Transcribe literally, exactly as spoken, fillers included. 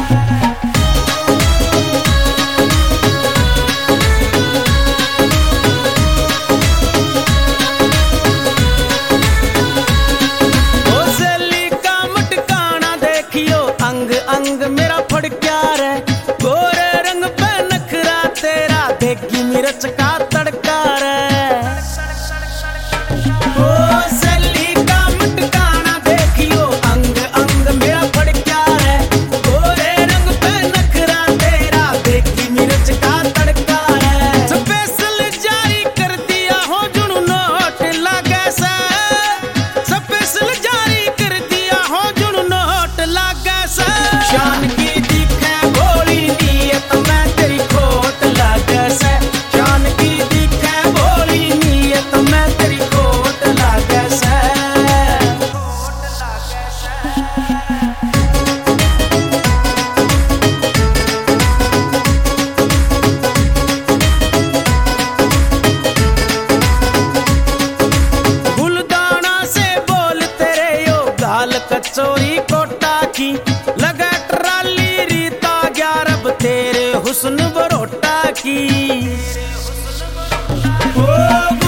अंग मेरा फड़क्या रे, गोरे रंग पे नखरा तेरा, देगी मिर्च का तड़का रे। ओ सैली का मटकाना देखियो, अंग अंग मेरा फड़क्या रे, गोरे रंग पे नखरा तेरा, देगी मिर्च का तड़का रे। स्पेशल जारी कर दिया हो जुनू नोट लागे से, स्पेशल जारी कर दिया हो जुनू नोट लागे से। शान की दिखे भोली नीयत में तेरी खोट लागे से, शान की दिखे भोली नीयत में तेरी खोट लागे से, खोट लागे से। गुलदाना से बोल तेरे यो गाल कचोरी कोटा की, लगा ट्राली रीता ग्यारब तेरे हुस्न बरोटा की। ओ